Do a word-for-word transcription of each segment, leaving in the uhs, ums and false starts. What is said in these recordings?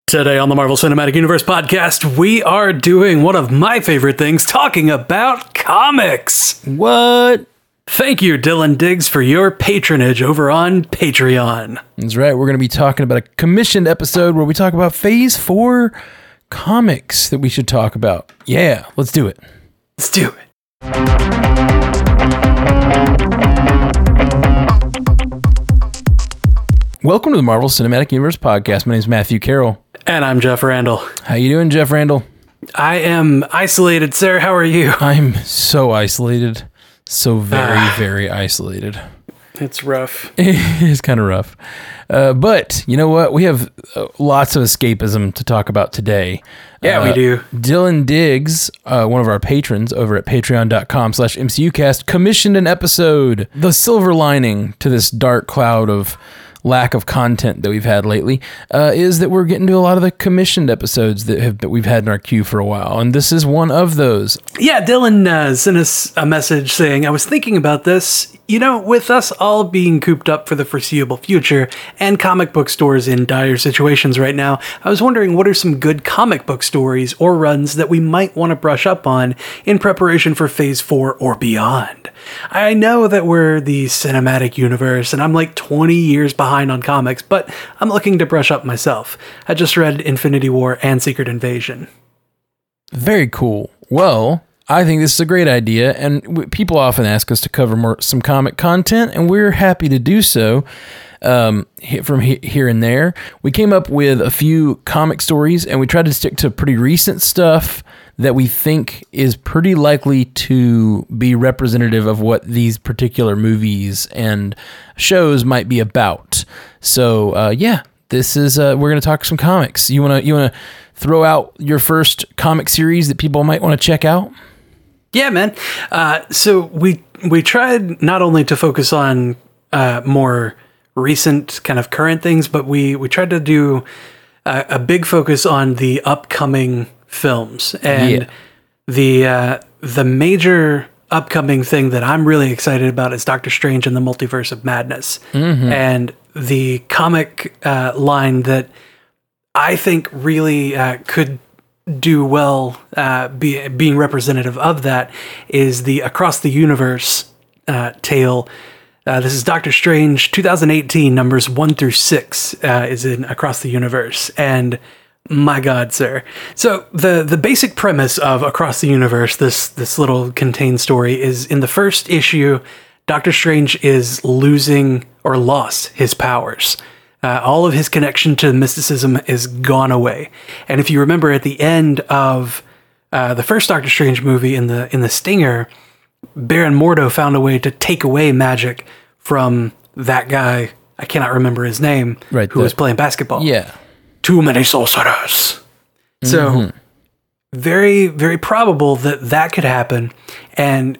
Today on the Marvel Cinematic Universe podcast, we are doing one of my favorite things, talking about comics. What? Thank you, Dylan Diggs, for your patronage over on Patreon. That's right. We're going to be talking about a commissioned episode where we talk about Phase four comics that we should talk about. Yeah, let's do it. Let's do it. Welcome to the Marvel Cinematic Universe podcast. My name is Matthew Carroll. And I'm Jeff Randall. How you doing, Jeff Randall? I am isolated, sir. How are you? I'm so isolated. So very, Ah. very isolated. It's rough. It's kind of rough. Uh, but you know what? We have uh, lots of escapism to talk about today. Yeah, uh, we do. Dylan Diggs, uh, one of our patrons over at patreon.com slash MCUcast, commissioned an episode, The Silver Lining to this dark cloud of lack of content that we've had lately, uh, is that we're getting to a lot of the commissioned episodes that have that we've had in our queue for a while, and this is one of those. Yeah, Dylan uh, sent us a message saying, I was thinking about this. You know, with us all being cooped up for the foreseeable future and comic book stores in dire situations right now, I was wondering what are some good comic book stories or runs that we might want to brush up on in preparation for Phase four or beyond. I know that we're the cinematic universe and I'm like twenty years behind on comics, but I'm looking to brush up myself. I just read Infinity War and Secret Invasion. Very cool. Well, I think this is a great idea, and w- people often ask us to cover more some comic content, and we're happy to do so. Um, he- from he- here and there, we came up with a few comic stories, and we tried to stick to pretty recent stuff that we think is pretty likely to be representative of what these particular movies and shows might be about. So, uh, yeah, this is uh, we're going to talk some comics. You wanna you wanna throw out your first comic series that people might want to check out? Yeah, man. Uh, so we we tried not only to focus on uh, more recent kind of current things, but we, we tried to do a, a big focus on the upcoming films. And Yeah. the uh, the major upcoming thing that I'm really excited about is Doctor Strange and the Multiverse of Madness. And the comic uh, line that I think really uh, could do well uh, be, being representative of that is the Across the Universe uh, tale. Uh, this is Doctor Strange twenty eighteen, numbers one through six uh, is in Across the Universe. And my God, sir. So the, the basic premise of Across the Universe, this, this little contained story, is in the first issue, Doctor Strange is losing or lost his powers. Uh, all of his connection to mysticism is gone away. And if you remember at the end of uh, the first Doctor Strange movie in the in the Stinger, Baron Mordo found a way to take away magic from that guy. I cannot remember his name, Right, who the- was playing basketball. Yeah. Too many sorcerers. So very, very probable that that could happen. And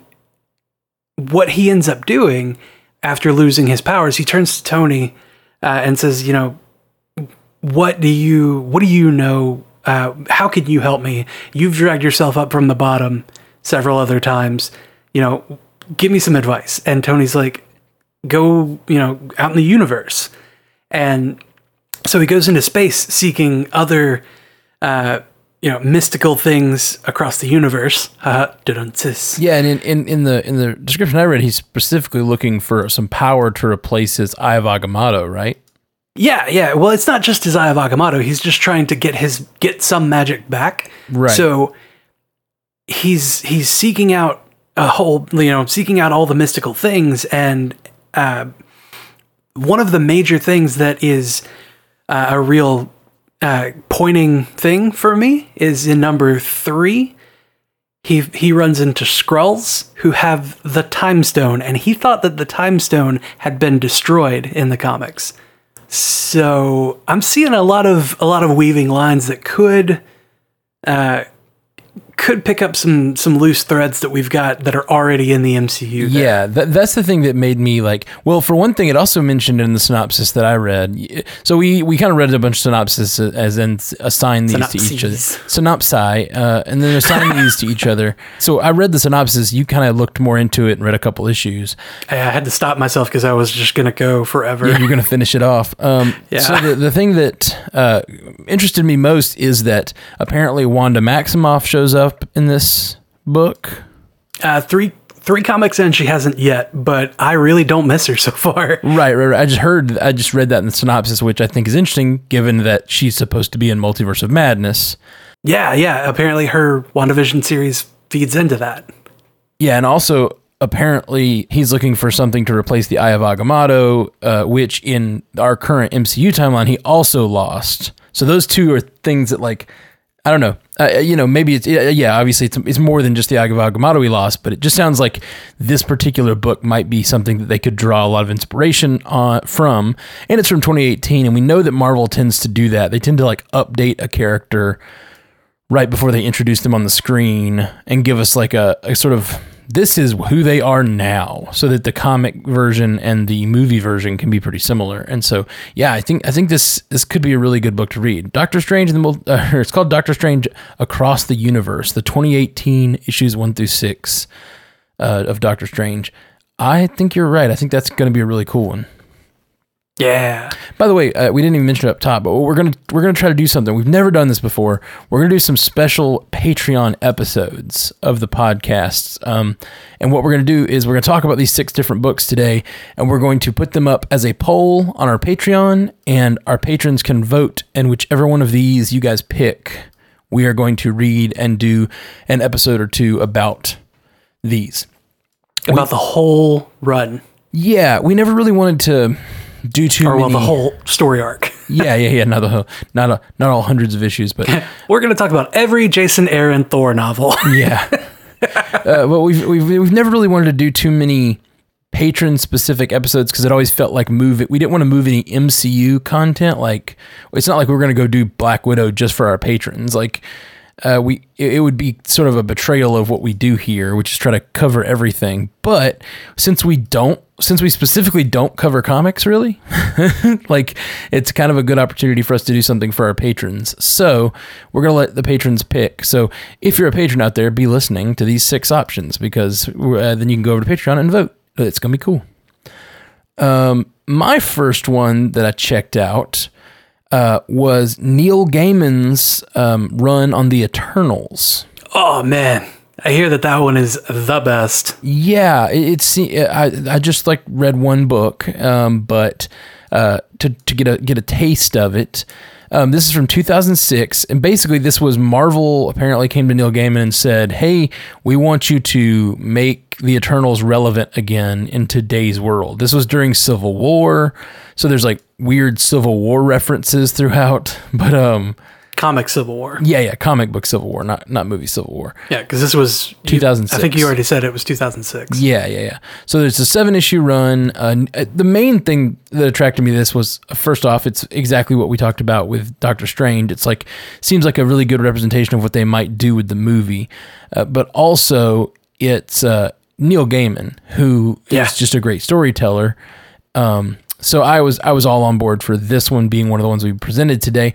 what he ends up doing after losing his powers, he turns to Tony uh, and says, you know, what do you, what do you know? Uh, how can you help me? You've dragged yourself up from the bottom several other times. You know, give me some advice. And Tony's like, go, you know, out in the universe. And so he goes into space seeking other, uh, you know, mystical things across the universe. Uh, dun-dun-sis. Yeah, and in, in, in the in the description I read, he's specifically looking for some power to replace his Eye of Agamotto, right? Yeah, yeah. Well, it's not just his Eye of Agamotto. He's just trying to get his get some magic back. Right. So he's he's seeking out a whole, you know, seeking out all the mystical things, and uh, one of the major things that is uh, a real uh, pointing thing for me is in number three. He he runs into Skrulls who have the Time Stone, and he thought that the Time Stone had been destroyed in the comics. So I'm seeing a lot of a lot of weaving lines that could uh, could pick up some some loose threads that we've got that are already in the M C U. There. Yeah, that, that's the thing that made me like, well, for one thing, it also mentioned in the synopsis that I read. So we, we kind of read a bunch of synopsis as in assign these Synopses. to each other. Synopsi, uh, and then assign these to each other. So I read the synopsis. You kind of looked more into it and read a couple issues. I had to stop myself because I was just going to go forever. Yeah, you're going to finish it off. Um, yeah. So the, the thing that uh, interested me most is that apparently Wanda Maximoff shows up in this book. Uh, three three comics in, she hasn't yet, but I really don't miss her so far. Right, right, right. I just heard, I just read that in the synopsis, which I think is interesting, given that she's supposed to be in Multiverse of Madness. Yeah, yeah. Apparently her WandaVision series feeds into that. Yeah, and also apparently he's looking for something to replace the Eye of Agamotto, uh, which in our current M C U timeline, he also lost. So those two are things that, like, I don't know. Uh, you know, maybe it's, yeah, obviously it's, it's more than just the Eye of Agamotto he lost, but it just sounds like this particular book might be something that they could draw a lot of inspiration on, from. And it's from twenty eighteen, and we know that Marvel tends to do that. They tend to, like, update a character right before they introduce them on the screen and give us, like, a, a sort of, this is who they are now, so that the comic version and the movie version can be pretty similar. And so, yeah, I think I think this this could be a really good book to read. Doctor Strange and the uh, it's called Doctor Strange Across the Universe, the twenty eighteen issues one through six uh, of Doctor Strange. I think you're right. I think that's going to be a really cool one. Yeah. By the way, uh, we didn't even mention it up top, but we're gonna we're gonna try to do something. We've never done this before. We're gonna do some special Patreon episodes of the podcasts. Um, and what we're gonna do is we're gonna talk about these six different books today, and we're going to put them up as a poll on our Patreon, and our patrons can vote. And whichever one of these you guys pick, we are going to read and do an episode or two about these. About we, the whole run. Yeah, we never really wanted to do too or many. Well, the whole story arc. yeah, yeah, yeah. Not the whole, not a, not all hundreds of issues, but we're going to talk about every Jason Aaron Thor novel. yeah. Uh, but we've we've we've never really wanted to do too many patron specific episodes because it always felt like move it. We didn't want to move any M C U content. Like it's not like we're going to go do Black Widow just for our patrons. Like. Uh, we it, it would be sort of a betrayal of what we do here, which is try to cover everything. But since we don't, since we specifically don't cover comics, really, like it's kind of a good opportunity for us to do something for our patrons. So we're gonna let the patrons pick. So if you're a patron out there, be listening to these six options because uh, then you can go over to Patreon and vote. It's gonna be cool. Um, my first one that I checked out. Uh, was Neil Gaiman's um, run on the Eternals. Oh man, I hear that that one is the best. Yeah, it's I I just like read one book, um, but uh, to to get a get a taste of it. Um, this is from two thousand six, and basically this was Marvel apparently came to Neil Gaiman and said, hey, we want you to make the Eternals relevant again in today's world. This was during Civil War, so there's like weird Civil War references throughout, but um, comic Civil War. Yeah, yeah, comic book Civil War, not not movie Civil War. Yeah, because this was two thousand six. I think you already said it was two thousand six. Yeah, yeah, yeah. So there's a seven issue run. Uh, the main thing that attracted me to this was first off, it's exactly what we talked about with Doctor Strange. It's like seems like a really good representation of what they might do with the movie, uh, but also it's uh, Neil Gaiman, who yeah. is just a great storyteller. Um, so I was I was all on board for this one being one of the ones we presented today.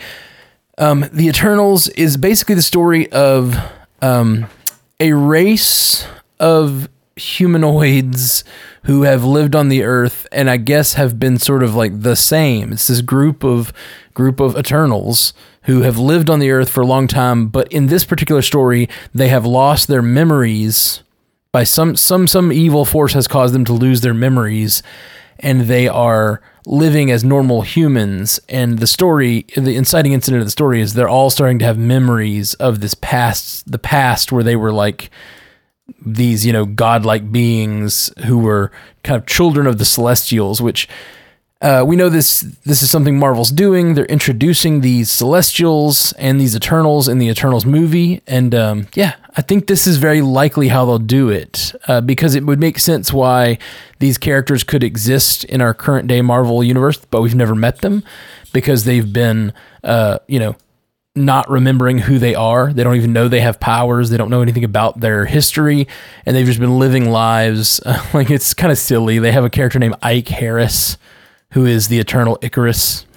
Um, the Eternals is basically the story of um, a race of humanoids who have lived on the Earth and I guess have been sort of like the same. It's this group of group of Eternals who have lived on the Earth for a long time, but in this particular story, they have lost their memories by some some some evil force has caused them to lose their memories. And they are living as normal humans. And the story, the inciting incident of the story is they're all starting to have memories of this past, the past where they were like these, you know, godlike beings who were kind of children of the Celestials, which uh, we know this, this is something Marvel's doing. They're introducing these Celestials and these Eternals in the Eternals movie. And um, yeah, I think this is very likely how they'll do it uh, because it would make sense why these characters could exist in our current day Marvel universe, but we've never met them because they've been, uh, you know, not remembering who they are. They don't even know they have powers. They don't know anything about their history, and they've just been living lives. Uh, like, it's kind of silly. They have a character named Ike Harris, who is the Eternal Icarus.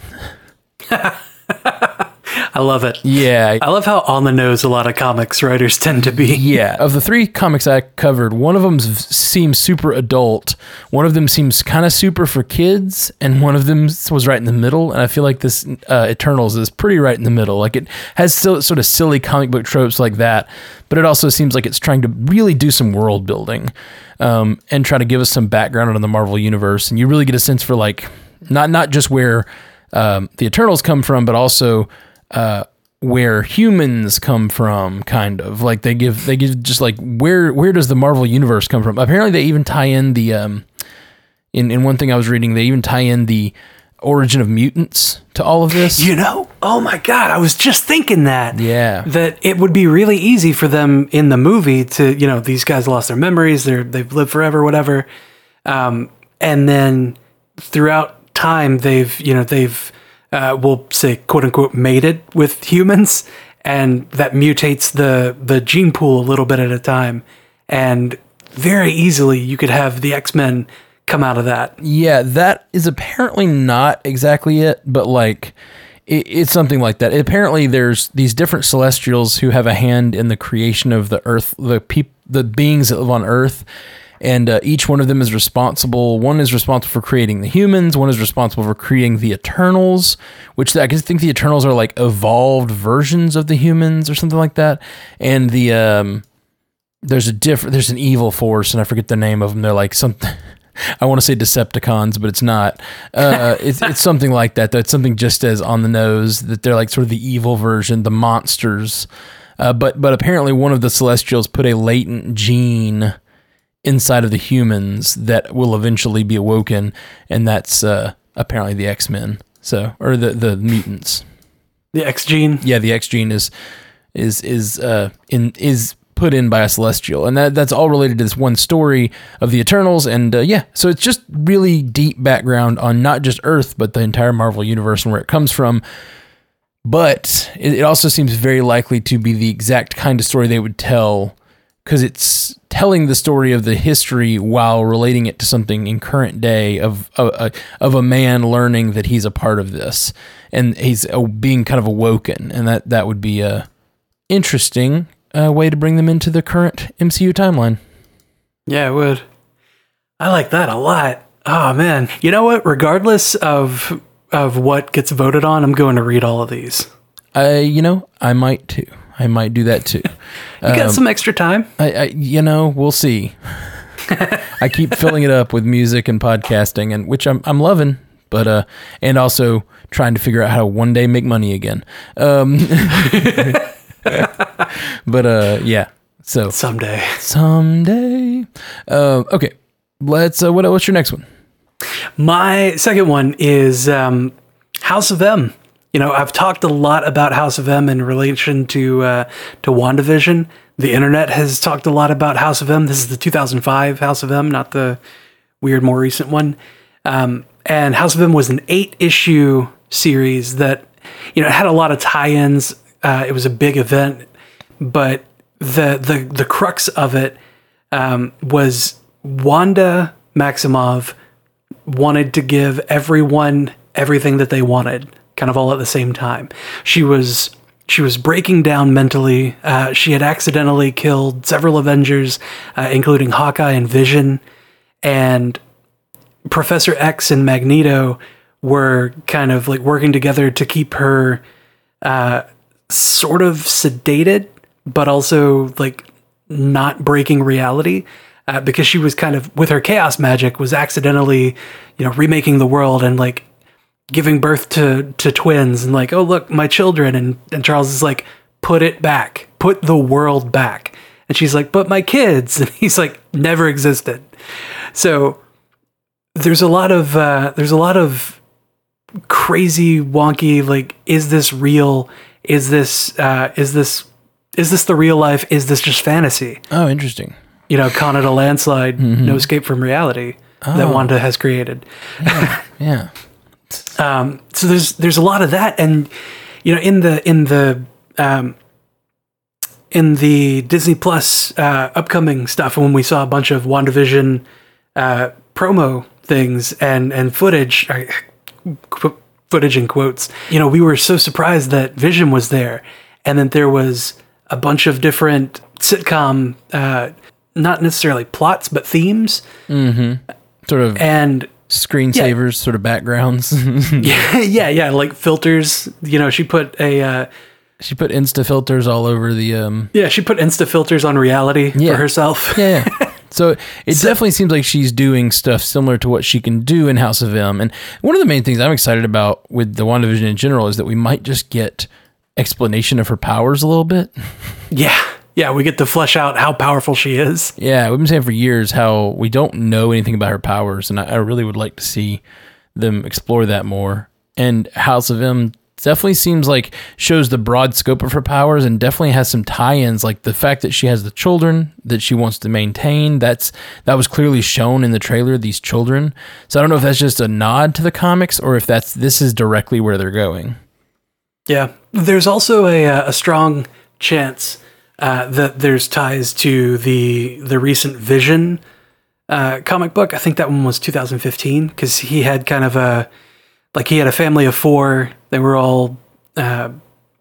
I love it. Yeah. I love how on the nose a lot of comics writers tend to be. Yeah. Of the three comics I covered, one of them seems super adult. One of them seems kind of super for kids. And one of them was right in the middle. And I feel like this uh, Eternals is pretty right in the middle. Like, it has still sort of silly comic book tropes like that. But it also seems like it's trying to really do some world building um, and try to give us some background on the Marvel Universe. And you really get a sense for, like, not, not just where um, the Eternals come from, but also uh, where humans come from, kind of. Like, they give, they give just like, where, where does the Marvel Universe come from? Apparently they even tie in the, um, in, in one thing I was reading, they even tie in the origin of mutants to all of this. You know? Oh my God, I was just thinking that. Yeah. That it would be really easy for them in the movie to, you know, these guys lost their memories, they're, they've lived forever, whatever. Um, and then throughout time, they've, you know, they've, Uh, we'll say, quote unquote, mated with humans, and that mutates the, the gene pool a little bit at a time. And very easily you could have the X-Men come out of that. Yeah, that is apparently not exactly it, but like, it, it's something like that. Apparently there's these different Celestials who have a hand in the creation of the Earth, the peop, the beings that live on Earth. And uh, each one of them is responsible. One is responsible for creating the humans. One is responsible for creating the Eternals, which I guess think the Eternals are like evolved versions of the humans or something like that. And the um, there's a different, there's an evil force, and I forget the name of them. They're like something. I want to say Decepticons, but it's not. Uh, it's it's something like that. That's something just as on the nose. That they're like sort of the evil version, the monsters. Uh, but but apparently one of the Celestials put a latent gene inside of the humans that will eventually be awoken, and that's uh, apparently the X-Men. So, or the the mutants. The X gene. Yeah, the X gene is is is uh in is put in by a Celestial, and that that's all related to this one story of the Eternals. And uh, yeah, so it's just really deep background on not just Earth, but the entire Marvel universe and where it comes from. But it, it also seems very likely to be the exact kind of story they would tell, because it's telling the story of the history while relating it to something in current day of of, of a man learning that he's a part of this, and he's being kind of awoken, and that, that would be a interesting uh, way to bring them into the current M C U timeline. Yeah, it would. I like that a lot. Oh man, you know what? Regardless of of what gets voted on, I'm going to read all of these. Uh, you know, I might too. I might do that too. You got um, some extra time. I, I, you know, we'll see. I keep filling it up with music and podcasting, and which I'm I'm loving, but uh, and also trying to figure out how to one day make money again. Um, but uh, yeah. So someday, someday. Uh, okay, let's. Uh, what what's your next one? My second one is um, House of M. You know, I've talked a lot about House of M in relation to uh, to WandaVision. The internet has talked a lot about House of M. This is the two thousand five House of M, not the weird, more recent one. Um, and House of M was an eight-issue series that, you know, it had a lot of tie-ins. Uh, it was a big event, but the the the crux of it um, was Wanda Maximoff wanted to give everyone everything that they wanted, kind of all at the same time. She was she was breaking down mentally. Uh, she had accidentally killed several Avengers, uh, including Hawkeye and Vision, and Professor X and Magneto were kind of like working together to keep her uh, sort of sedated, but also like not breaking reality. Uh, because she was kind of, with her chaos magic, was accidentally, you know, remaking the world and like giving birth to, to twins and like, oh, look, my children. And, and Charles is like, put it back, put the world back. And she's like, but my kids. And he's like, never existed. So there's a lot of, uh, there's a lot of crazy, wonky, like, is this real? Is this, uh, is this, is this the real life? Is this just fantasy? Oh, interesting. You know, Con it a landslide, mm-hmm. No escape from reality oh. that Wanda has created. Yeah. yeah. um, so there's there's a lot of that, and you know, in the in the um, in the Disney Plus uh, upcoming stuff, when we saw a bunch of WandaVision uh, promo things and and footage, uh, qu- footage in quotes, you know, we were so surprised that Vision was there, and that there was a bunch of different sitcom, uh, not necessarily plots, but themes, mm-hmm. sort of and screensavers, yeah. sort of backgrounds. yeah, yeah, yeah, like filters. You know, she put a. Uh, She put Insta filters all over the. Um, yeah, she put Insta filters on reality yeah. for herself. Yeah. yeah. So it so, definitely seems like she's doing stuff similar to what she can do in House of M. And one of the main things I'm excited about with the WandaVision in general is that we might just get explanation of her powers a little bit. Yeah. Yeah, we get to flesh out how powerful she is. Yeah, we've been saying for years how we don't know anything about her powers, and I, I really would like to see them explore that more. And House of M definitely seems like shows the broad scope of her powers and definitely has some tie-ins, like the fact that she has the children that she wants to maintain. That's that was clearly shown in the trailer, these children. So I don't know if that's just a nod to the comics or if that's this is directly where they're going. Yeah. There's also a a strong chance uh, that there's ties to the the recent Vision uh, comic book. I think that one was two thousand fifteen because he had kind of a Like he had a family of four. They were all uh,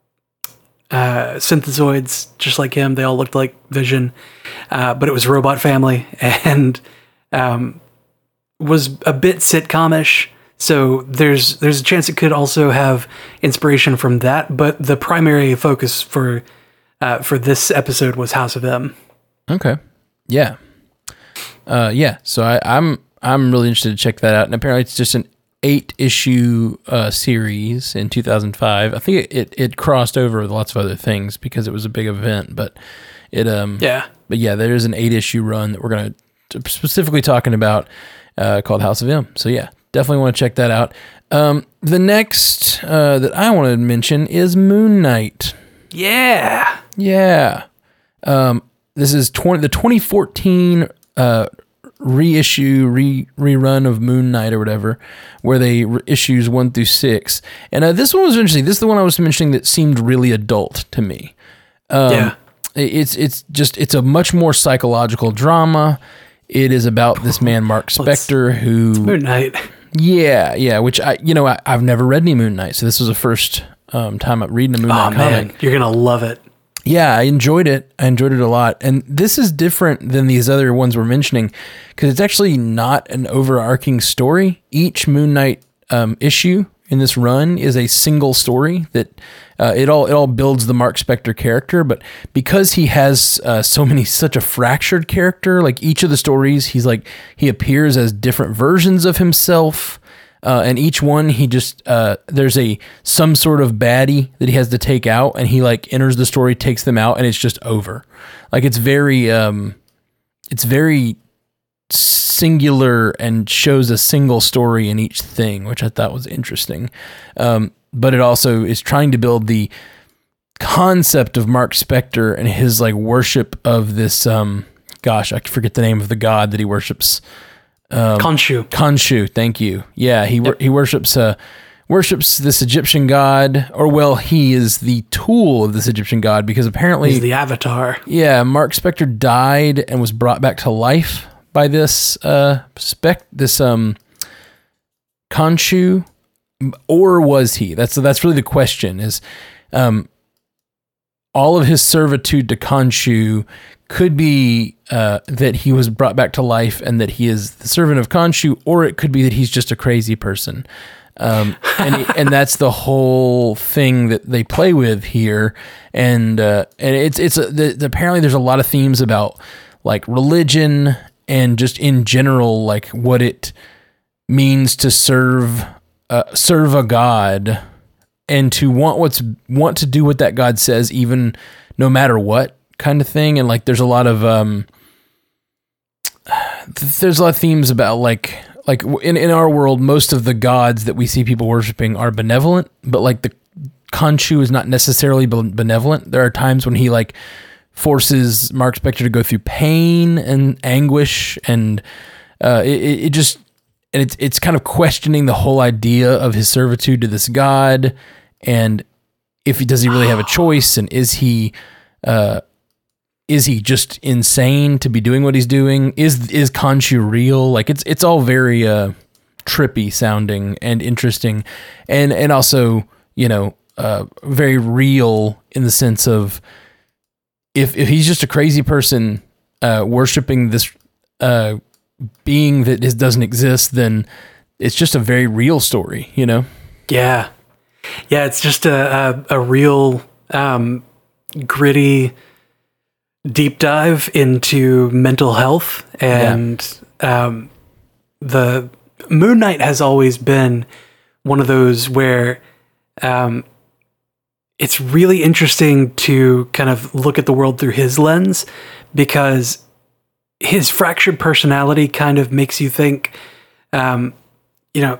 uh, synthezoids, just like him. They all looked like Vision, uh, but it was a robot family and um, was a bit sitcomish. So there's there's a chance it could also have inspiration from that. But the primary focus for uh, for this episode was House of M. Okay, yeah, uh, yeah. So I, I'm I'm really interested to check that out. And apparently, it's just an eight issue uh, series in two thousand five. I think it, it, it crossed over with lots of other things because it was a big event, but it, um, yeah, but yeah, there is an eight issue run that we're going to specifically talking about, uh, called House of M. So yeah, definitely want to check that out. Um, the next, uh, that I want to mention is Moon Knight. Yeah. Yeah. Um, this is twenty, the twenty fourteen, uh, reissue re rerun of Moon Knight or whatever, where they re- issues one through six, and uh, this one was interesting. This is the one I was mentioning that seemed really adult to me. Um, yeah, it's it's just it's a much more psychological drama. It is about this man Mark Spector well, who it's Moon Knight. Yeah, yeah. Which I you know I, I've never read any Moon Knight, so this was the first um, time I'm reading a Moon Knight oh, man. comic. You're gonna love it. Yeah, I enjoyed it. I enjoyed it a lot. And this is different than these other ones we're mentioning because it's actually not an overarching story. Each Moon Knight um, issue in this run is a single story that uh, it all it all builds the Mark Spector character. But because he has uh, so many, such a fractured character, like each of the stories, he's like, he appears as different versions of himself. Uh, and each one, he just, uh, there's a, some sort of baddie that he has to take out, and he like enters the story, takes them out, and it's just over. Like it's very, um, it's very singular and shows a single story in each thing, which I thought was interesting. Um, but it also is trying to build the concept of Mark Spector and his like worship of this, um, gosh, I forget the name of the god that he worships. Um, Khonshu. Khonshu, thank you. Yeah, he yep. he worships uh, worships this Egyptian god, or well, he is the tool of this Egyptian god because apparently he's the avatar. Yeah, Mark Spector died and was brought back to life by this uh spec this um Khonshu, or was he? That's that's really the question. Is um all of his servitude to Khonshu could be uh, that he was brought back to life and that he is the servant of Khonshu, or it could be that he's just a crazy person. Um, and and that's the whole thing that they play with here. And uh, and it's it's a, the, the, apparently there's a lot of themes about like religion and just in general like what it means to serve uh, serve a god and to want what's want to do what that god says, even no matter what. Kind of thing. And like there's a lot of um there's a lot of themes about like like in, in our world most of the gods that we see people worshiping are benevolent, but like the Khonshu is not necessarily benevolent. There are times when he like forces Mark Spector to go through pain and anguish, and uh it, it just and it's it's kind of questioning the whole idea of his servitude to this god. And if he does he really have a choice, and is he uh, is he just insane to be doing what he's doing? Is is Khonshu real? Like it's it's all very uh, trippy sounding and interesting, and and also you know uh, very real in the sense of if if he's just a crazy person uh, worshiping this uh, being that is, doesn't exist, then it's just a very real story, you know? Yeah. Yeah, it's just a, a, a real um, gritty deep dive into mental health. And yeah. um, the Moon Knight has always been one of those where um, it's really interesting to kind of look at the world through his lens, because his fractured personality kind of makes you think, um, you know,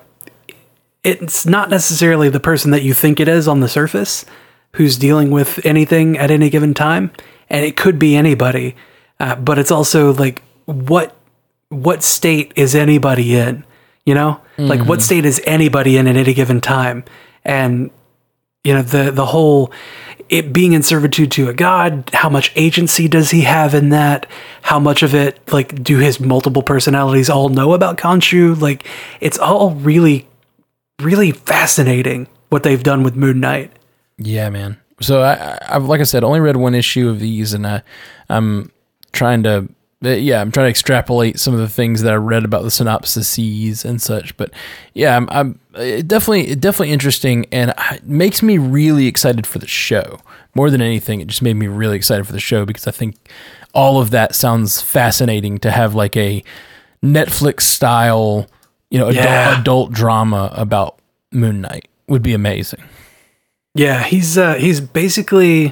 it's not necessarily the person that you think it is on the surface who's dealing with anything at any given time. And it could be anybody, uh, but it's also like, what, what state is anybody in, you know, mm-hmm. like what state is anybody in at any given time? And, you know, the, the whole, it being in servitude to a god, how much agency does he have in that? How much of it, like, do his multiple personalities all know about Khonshu? Like, it's all really, really fascinating what they've done with Moon Knight. Yeah, man. So I, I've, like I said, only read one issue of these, and I, I'm trying to, yeah, I'm trying to extrapolate some of the things that I read about the synopsises and such. But yeah, I'm, I'm it definitely, definitely interesting, and it makes me really excited for the show more than anything. It just made me really excited for the show because I think all of that sounds fascinating to have like a Netflix style, you know, adult, yeah. adult drama about Moon Knight would be amazing. Yeah, he's uh, he's basically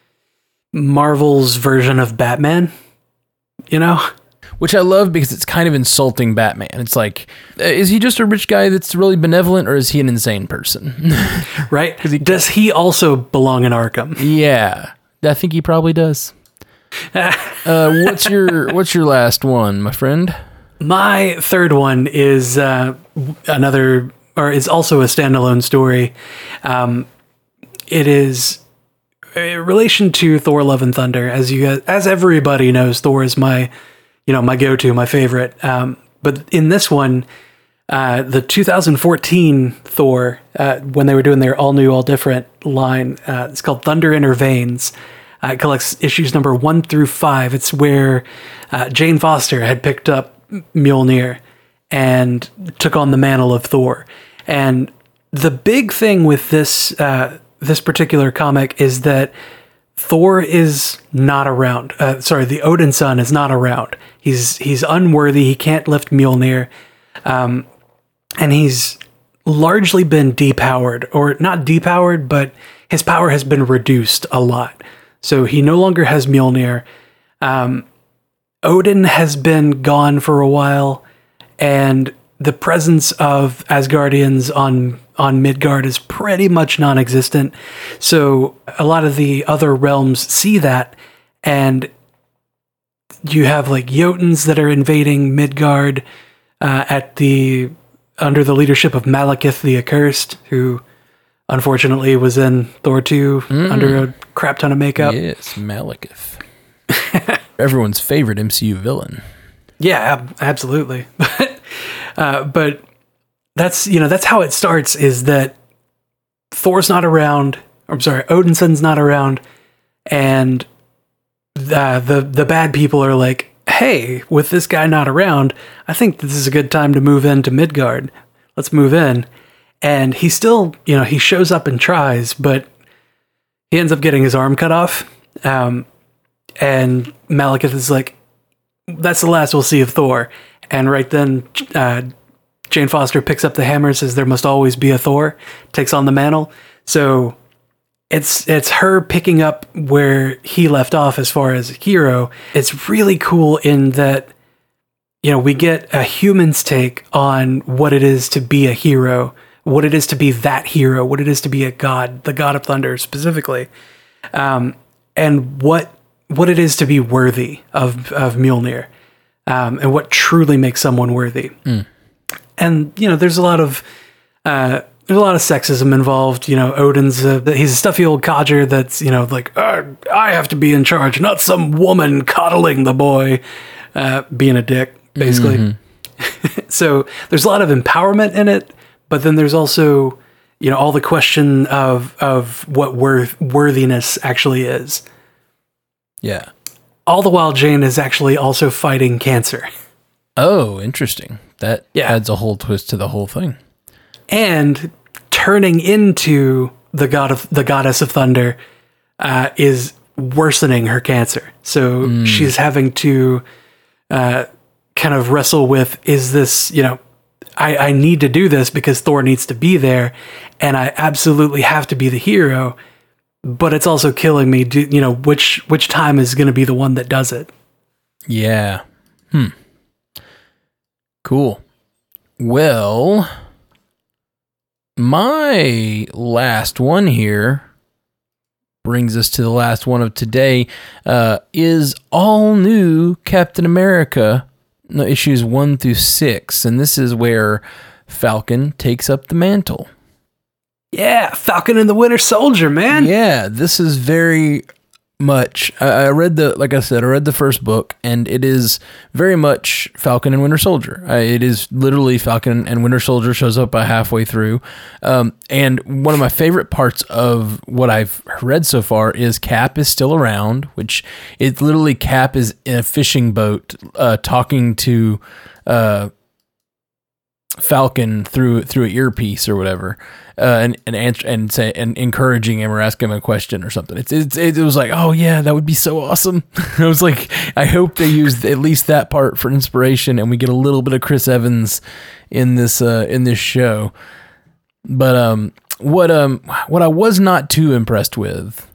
Marvel's version of Batman, you know? Which I love because it's kind of insulting Batman. It's like, is he just a rich guy that's really benevolent, or is he an insane person? Right? He, does he also belong in Arkham? Yeah, I think he probably does. uh, what's your What's your last one, my friend? My third one is uh, another, or is also a standalone story. Um, It is in relation to Thor: Love and Thunder. As you guys, as everybody knows, Thor is my, you know, my go-to, my favorite. Um, but in this one, uh, the two thousand fourteen Thor, uh, when they were doing their all new, all different line, uh, it's called Thunder in Her Veins. Uh, it collects issues number one through five. It's where uh, Jane Foster had picked up Mjolnir and took on the mantle of Thor. And the big thing with this. Uh, This particular comic is that Thor is not around. Uh, sorry, the Odin son is not around. He's he's unworthy. He can't lift Mjolnir, um, and he's largely been depowered, or not depowered, but his power has been reduced a lot. So he no longer has Mjolnir. Um, Odin has been gone for a while, and the presence of Asgardians on on Midgard is pretty much non-existent. So a lot of the other realms see that, and you have like Jotuns that are invading Midgard uh, at the under the leadership of Malekith the Accursed, who unfortunately was in Thor two mm. under a crap ton of makeup. Yes, Malekith. Everyone's favorite M C U villain. Yeah, ab- absolutely. uh, but that's, you know, that's how it starts, is that Thor's not around. I'm sorry, Odinson's not around. And the, the, the bad people are like, hey, with this guy not around, I think this is a good time to move into Midgard. Let's move in. And he still, you know, he shows up and tries, but he ends up getting his arm cut off. Um, and Malekith is like, that's the last we'll see of Thor. And right then, uh, Jane Foster picks up the hammer, says there must always be a Thor, takes on the mantle. So it's it's her picking up where he left off as far as hero. It's really cool in that, you know, we get a human's take on what it is to be a hero, what it is to be that hero, what it is to be a god, the god of thunder specifically, um, and what what it is to be worthy of, of Mjolnir, um, and what truly makes someone worthy. Mm. And, you know, there's a lot of uh, there's a lot of sexism involved. You know, Odin's a, he's a stuffy old codger that's, you know, like, uh, I have to be in charge, not some woman coddling the boy, uh, being a dick, basically. Mm-hmm. So there's a lot of empowerment in it, but then there's also, you know, all the question of of what worth worthiness actually is. Yeah. All the while, Jane is actually also fighting cancer. Oh, interesting. That yeah. adds a whole twist to the whole thing. And turning into the god of the goddess of thunder uh, is worsening her cancer. So mm. she's having to uh, kind of wrestle with, is this, you know, I, I need to do this because Thor needs to be there, and I absolutely have to be the hero, but it's also killing me. Do, you know, which which time is going to be the one that does it? Yeah. Hmm. Cool. Well, my last one here brings us to the last one of today, uh, is all new Captain America, no, issues one through six. And this is where Falcon takes up the mantle. Yeah, Falcon and the Winter Soldier, man. Yeah, this is very much, I, I read the, like I said, I read the first book, and it is very much Falcon and Winter Soldier. Uh, it is literally Falcon and Winter Soldier shows up by halfway through. Um, and one of my favorite parts of what I've read so far is Cap is still around, which it's literally Cap is in a fishing boat uh, talking to uh, Falcon through through an earpiece or whatever. Uh, and and answer and say and encouraging him or asking him a question or something. It's, it's it was like, oh yeah, that would be so awesome. I was like, I hope they used at least that part for inspiration, and we get a little bit of Chris Evans in this uh, in this show. But um, what um what I was not too impressed with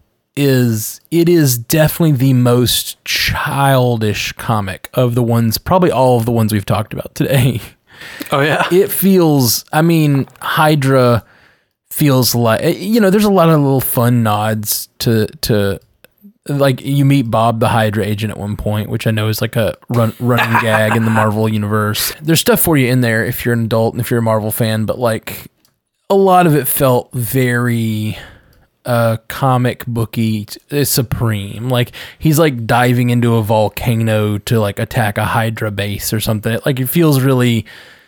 is it is definitely the most childish comic of the ones, probably all of the ones we've talked about today. Oh yeah, it feels. I mean, Hydra feels like, you know, there's a lot of little fun nods to, to like you meet Bob the Hydra agent at one point, which I know is like a run, running gag in the Marvel universe. There's stuff for you in there if you're an adult and if you're a Marvel fan, but like a lot of it felt very uh, comic booky, uh, supreme. Like he's like diving into a volcano to like attack a Hydra base or something. Like it feels really,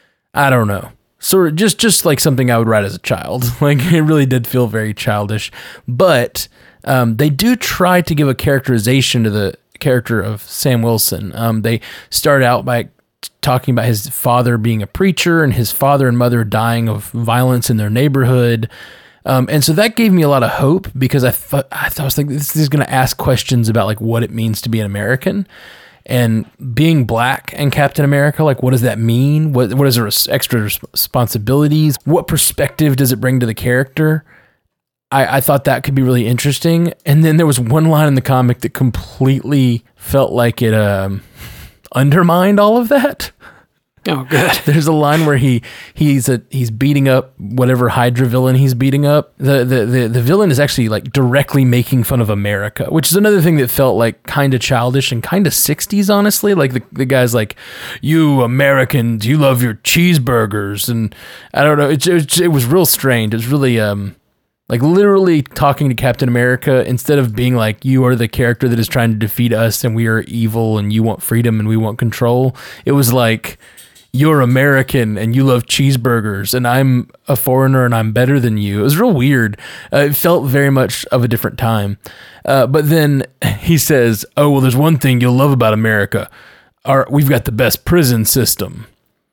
I don't know. So just, just like something I would write as a child. Like it really did feel very childish, but um, they do try to give a characterization to the character of Sam Wilson. Um, they start out by talking about his father being a preacher and his father and mother dying of violence in their neighborhood. Um, and so that gave me a lot of hope because I thought, I thought I was thinking this is going to ask questions about like what it means to be an American. And being black and Captain America, like, what does that mean? What What is their extra responsibilities? What perspective does it bring to the character? I, I thought that could be really interesting. And then there was one line in the comic that completely felt like it um, undermined all of that. Oh, good. There's a line where he he's a, he's beating up whatever Hydra villain he's beating up. The, the the the villain is actually like directly making fun of America, which is another thing that felt like kind of childish and kind of sixties, honestly. Like the, the guy's like, you Americans, you love your cheeseburgers. And I don't know, it, it, it was real strange. It was really um like literally talking to Captain America instead of being like, you are the character that is trying to defeat us and we are evil and you want freedom and we want control. It was like, you're American and you love cheeseburgers and I'm a foreigner and I'm better than you. It was real weird. Uh, it felt very much of a different time. Uh, but then he says, oh, well, there's one thing you'll love about America. Our, we've got the best prison system.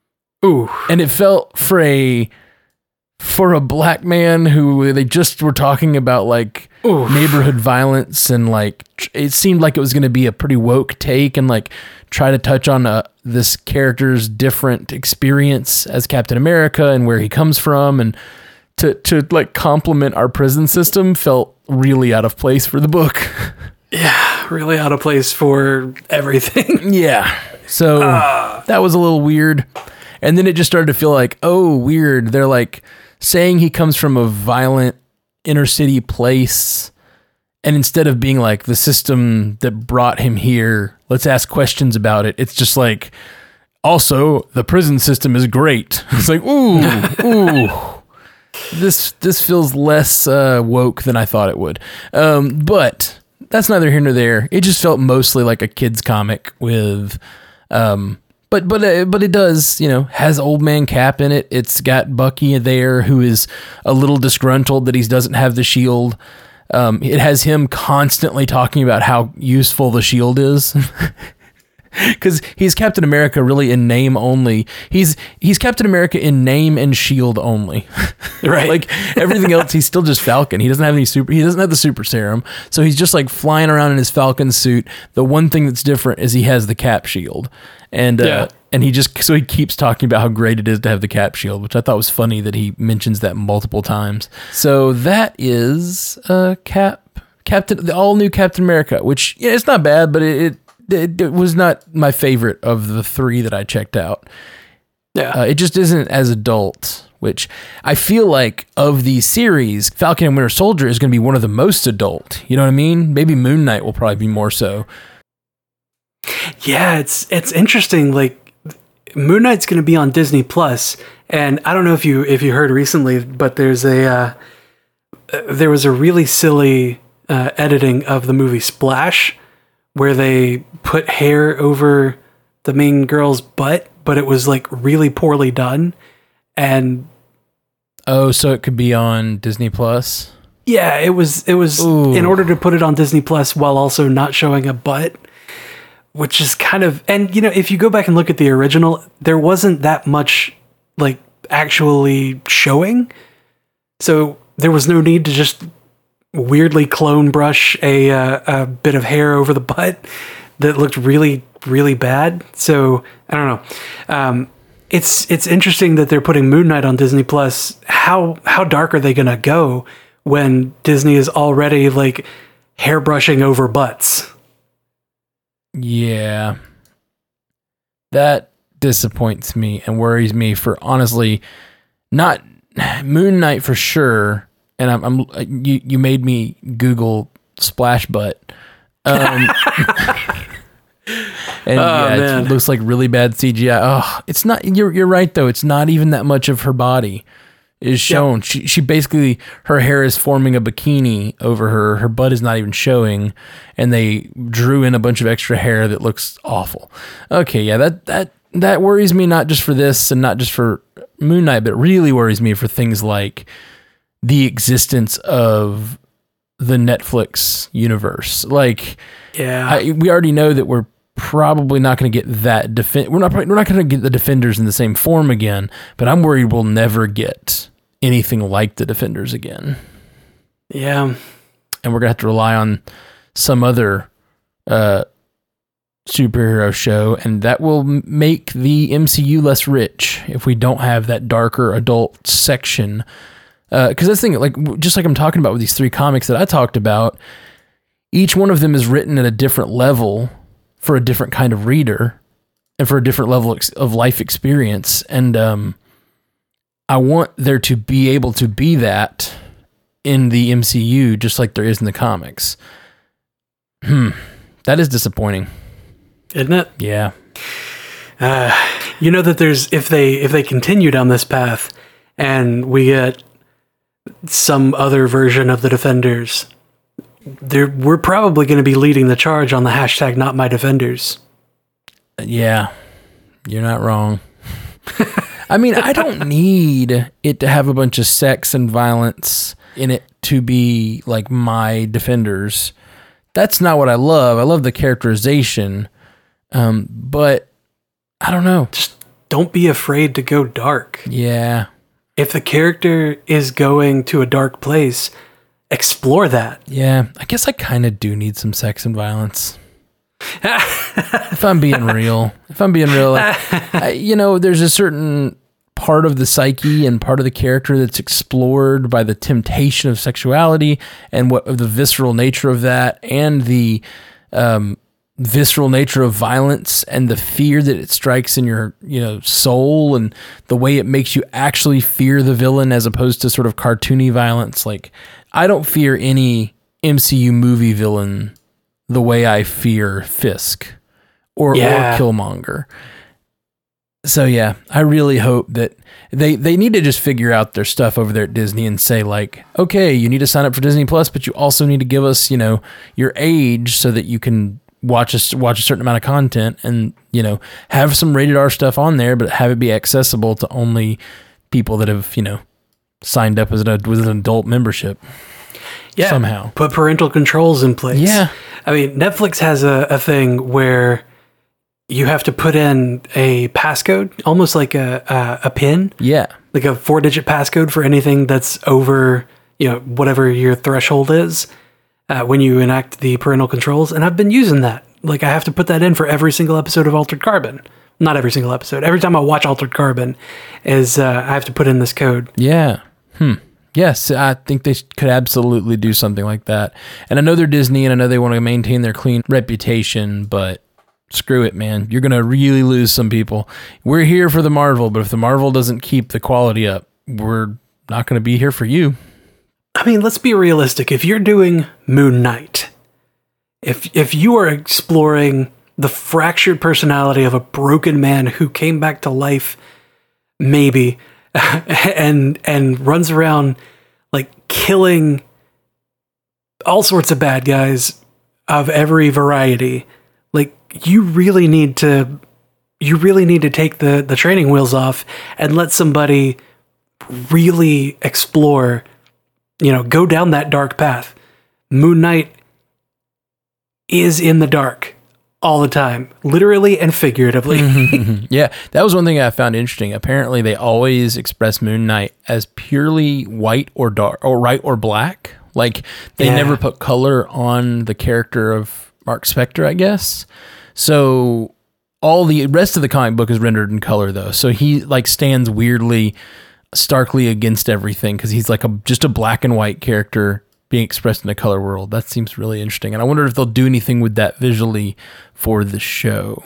Ooh. And it felt for a, for a black man who they just were talking about like Oof. neighborhood violence and like, it seemed like it was going to be a pretty woke take and like try to touch on uh, this character's different experience as Captain America and where he comes from, and to to like compliment our prison system felt really out of place for the book. Yeah, really out of place for everything. Yeah. So uh. that was a little weird. And then it just started to feel like, oh, weird. They're like saying he comes from a violent inner city place. And instead of being like the system that brought him here, let's ask questions about it. It's just like, also, the prison system is great. It's like, ooh, ooh. this this feels less uh, woke than I thought it would. Um, but that's neither here nor there. It just felt mostly like a kid's comic with, um, but but uh, but it does, you know, has Old Man Cap in it. It's got Bucky there who is a little disgruntled that he doesn't have the shield. Um, it has him constantly talking about how useful the shield is. Because he's Captain America really in name only. He's he's Captain America in name and shield only. Right. Like everything else, he's still just Falcon. He doesn't have any super. He doesn't have the super serum, so he's just like flying around in his Falcon suit. The one thing that's different is he has the Cap shield, and uh, Yeah. and he just so he keeps talking about how great it is to have the Cap shield, which I thought was funny that he mentions that multiple times. So that is uh Cap Captain the all new Captain America, which yeah, it's not bad, but it. it It, it was not my favorite of the three that I checked out. Yeah. Uh, it just isn't as adult, which I feel like of the series, Falcon and Winter Soldier is going to be one of the most adult. You know what I mean? Maybe Moon Knight will probably be more so. Yeah, it's it's interesting. Like Moon Knight's going to be on Disney Plus, and I don't know if you if you heard recently, but there's a uh, there was a really silly uh, editing of the movie Splash, where they put hair over the main girl's butt, but it was like really poorly done. And oh, so it could be on Disney Plus? Yeah, it was it was Ooh. In order to put it on Disney Plus while also not showing a butt, which is kind of, and you know, if you go back and look at the original, there wasn't that much like actually showing. So there was no need to just weirdly clone brush a uh, a bit of hair over the butt that looked really really bad. So I don't know. Um, it's it's interesting that they're putting Moon Knight on Disney Plus. How how dark are they gonna go when Disney is already like hairbrushing over butts? Yeah, that disappoints me and worries me for honestly not Moon Knight for sure. And I'm, I'm you, you made me Google splash butt. Um, and oh, yeah, man. it looks like really bad C G I. Oh, it's not, you're, you're right though. It's not even that much of her body is shown. Yep. She, she basically, her hair is forming a bikini over her. Her butt is not even showing. And they drew in a bunch of extra hair that looks awful. Okay. Yeah. That, that, that worries me not just for this and not just for Moon Knight, but really worries me for things like the existence of the Netflix universe. Like, yeah, I, we already know that we're probably not going to get that defend. We're not. We're not going to get the Defenders in the same form again. But I'm worried we'll never get anything like the Defenders again. Yeah, and we're gonna have to rely on some other uh, superhero show, and that will make the M C U less rich if we don't have that darker adult section. Because uh, that's the thing, like just like I'm talking about with these three comics that I talked about, each one of them is written at a different level for a different kind of reader and for a different level of life experience. And um, I want there to be able to be that in the M C U, just like there is in the comics. Hmm, that is disappointing, isn't it? Yeah. Uh, you know that there's if they if they continue down this path, and we get some other version of the Defenders, there we're probably going to be leading the charge on the hashtag Not My Defenders. Yeah, you're not wrong. I mean, I don't need it to have a bunch of sex and violence in it to be like my Defenders. That's not what I love. I love the characterization, um, but I don't know. Just don't be afraid to go dark. Yeah. If the character is going to a dark place, explore that. Yeah, I guess I kind of do need some sex and violence. If I'm being real, if I'm being real, like, I, you know, there's a certain part of the psyche and part of the character that's explored by the temptation of sexuality and what of the visceral nature of that, and the um, visceral nature of violence and the fear that it strikes in your, you know, soul, and the way it makes you actually fear the villain as opposed to sort of cartoony violence. Like, I don't fear any M C U movie villain the way I fear Fisk or, yeah. or Killmonger. So yeah, I really hope that they they need to just figure out their stuff over there at Disney and say like, okay, you need to sign up for Disney Plus, but you also need to give us, you know, your age so that you can watch a, watch a certain amount of content and, you know, have some rated R stuff on there, but have it be accessible to only people that have, you know, signed up as an, with an adult membership. Yeah. Somehow. Put parental controls in place. Yeah. I mean, Netflix has a, a thing where you have to put in a passcode, almost like a, a, a PIN. Yeah. Like a four digit passcode for anything that's over, you know, whatever your threshold is uh, when you enact the parental controls. And I've been using that. Like I have to put that in for every single episode of Altered Carbon. Not every single episode. Every time I watch Altered Carbon is uh, I have to put in this code. Yeah. Hmm. Yes, I think they could absolutely do something like that. And I know they're Disney and I know they want to maintain their clean reputation, but screw it, man. You're going to really lose some people. We're here for the Marvel, but if the Marvel doesn't keep the quality up, we're not going to be here for you. I mean, let's be realistic. If you're doing Moon Knight, if if you are exploring the fractured personality of a broken man who came back to life, maybe, and and runs around like killing all sorts of bad guys of every variety, like you really need to you really need to take the the training wheels off and let somebody really explore, you know, go down that dark path. Moon Knight is in the dark all the time, literally and figuratively. Yeah, that was one thing I found interesting. Apparently, they always express Moon Knight as purely white or dark, or white or black. Like they Yeah. never put color on the character of Mark Spector, I guess. So all the rest of the comic book is rendered in color, though. So he like stands weirdly, starkly against everything because he's like a just a black and white character being expressed in a color world. That seems really interesting. And I wonder if they'll do anything with that visually for the show.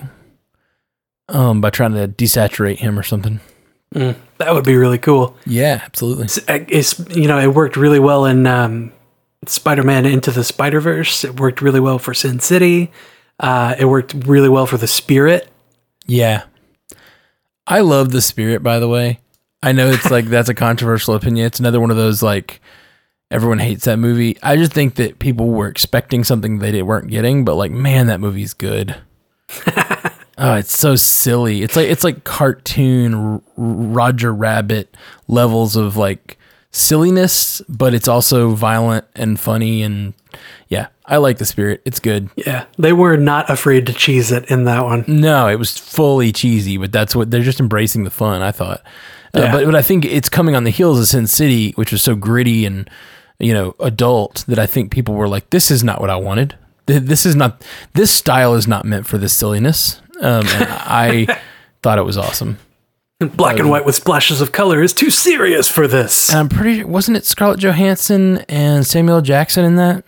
Um, by trying to desaturate him or something. Mm, that would be really cool. Yeah, absolutely. It's, it's you know, it worked really well in um, Spider-Man Into the Spider-Verse. It worked really well for Sin City. Uh, it worked really well for The Spirit. Yeah. I love The Spirit, by the way. I know it's like, that's a controversial opinion. It's another one of those, like, everyone hates that movie. I just think that people were expecting something they weren't getting, but like, man, that movie's good. Oh, it's so silly. It's like, it's like cartoon R- Roger Rabbit levels of like silliness, but it's also violent and funny. And yeah, I like The Spirit. It's good. Yeah, they were not afraid to cheese it in that one. No, it was fully cheesy, but that's what they're just embracing the fun, I thought. Uh, Yeah. but, but I think it's coming on the heels of Sin City, which was so gritty and, you know, adult, that I think people were like, this is not what I wanted. Th- This is not, this style is not meant for this silliness. Um, and I thought it was awesome. Black and white with splashes of color is too serious for this. And I'm pretty, wasn't it Scarlett Johansson and Samuel L. Jackson in that?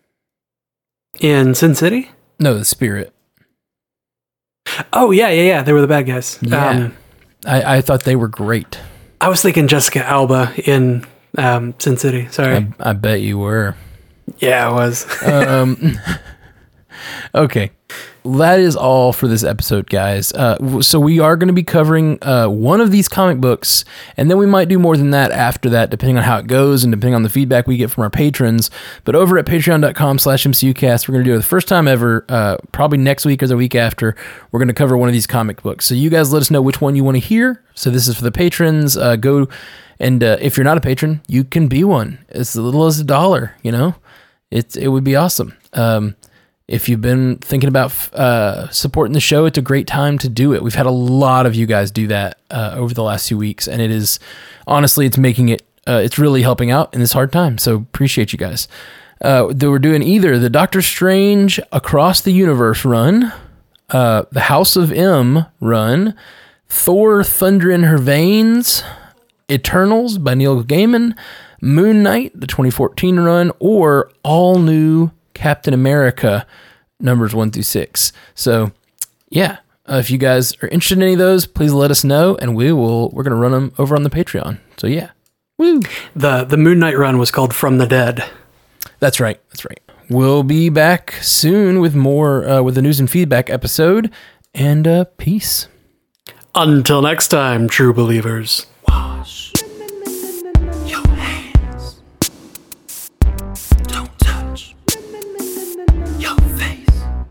In Sin City? No, The Spirit. Oh, yeah, yeah, yeah. They were the bad guys. Yeah. Um, I, I thought they were great. I was thinking Jessica Alba in um, Sin City. Sorry. I, I bet you were. yeah, I was. um, okay. That is all for this episode, guys. Uh, w- so we are going to be covering uh, one of these comic books, and then we might do more than that after that, depending on how it goes and depending on the feedback we get from our patrons. But over at patreon.com slash MCUcast, we're going to do it the first time ever, uh, probably next week or the week after, we're going to cover one of these comic books. So you guys let us know which one you want to hear. So this is for the patrons. Uh, go, and uh, if you're not a patron, you can be one. It's as little as a dollar, you know? It, it would be awesome. Um, If you've been thinking about uh, supporting the show, it's a great time to do it. We've had a lot of you guys do that uh, over the last few weeks, and it is, honestly, it's making it, uh, it's really helping out in this hard time, so appreciate you guys. Uh, they were doing either the Doctor Strange Across the Universe run, uh, the House of M run, Thor Thunder in Her Veins, Eternals by Neil Gaiman, Moon Knight, the twenty fourteen run, or all new Captain America numbers one through six. So yeah, uh, if you guys are interested in any of those, please let us know, and we will, we're going to run them over on the Patreon. So yeah. Woo. The the Moon Knight run was called From the Dead. That's right. That's right. We'll be back soon with more, uh, with the news and feedback episode, and uh, peace. Until next time, true believers. Wash your hands. Don't touch your face.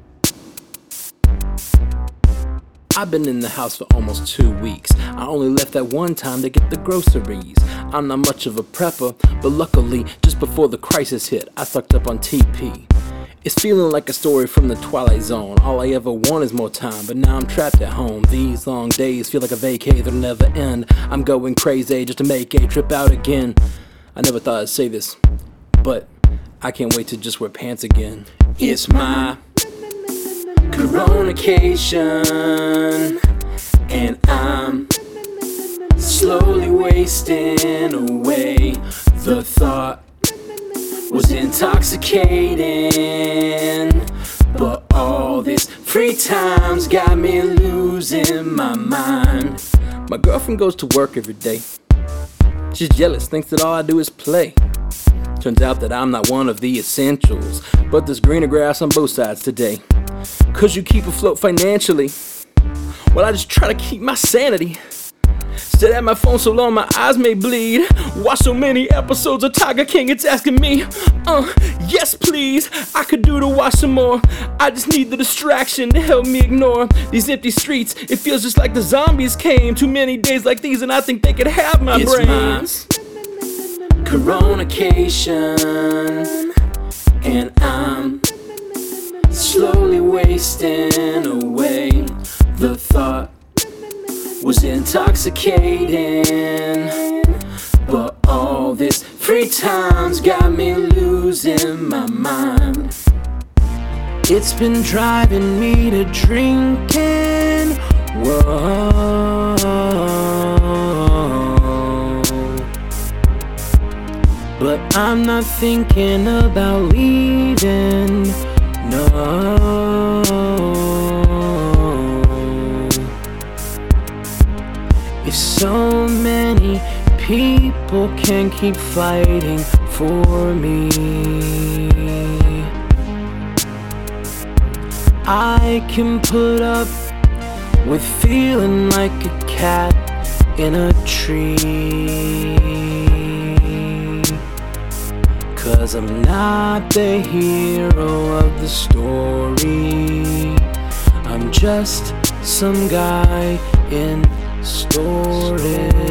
I've been in the house for almost two weeks. I only left that one time to get the groceries. I'm not much of a prepper, but luckily, just before the crisis hit, I stocked up on T P. It's feeling like a story from the Twilight Zone. All I ever want is more time, but now I'm trapped at home. These long days feel like a vacay that'll never end. I'm going crazy just to make a trip out again. I never thought I'd say this, but I can't wait to just wear pants again. It's my Coronacation, and I'm slowly wasting away. The thought was intoxicating, but all this free time's got me losing my mind. My girlfriend goes to work every day. She's jealous, thinks that all I do is play. Turns out that I'm not one of the essentials, but there's greener grass on both sides today. Cause you keep afloat financially, well, I just try to keep my sanity. Stayed at my phone so long my eyes may bleed. Watch so many episodes of Tiger King, it's asking me, uh, yes please, I could do to watch some more. I just need the distraction to help me ignore these empty streets. It feels just like the zombies came. Too many days like these and I think they could have my It's brains. Coronacation, and I'm slowly wasting away. The thought was intoxicating, but all this free time's got me losing my mind. It's been driving me to drinking. Whoa. But I'm not thinking about leaving, no. If so many people can keep fighting for me, I can put up with feeling like a cat in a tree. Cause I'm not the hero of the story, I'm just some guy in storage.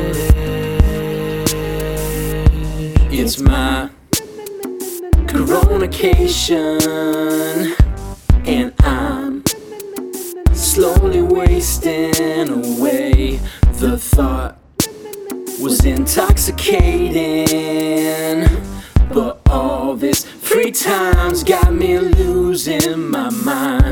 It's my Coronacation, and I'm slowly wasting away. The thought was intoxicating, but all this free time's got me losing my mind.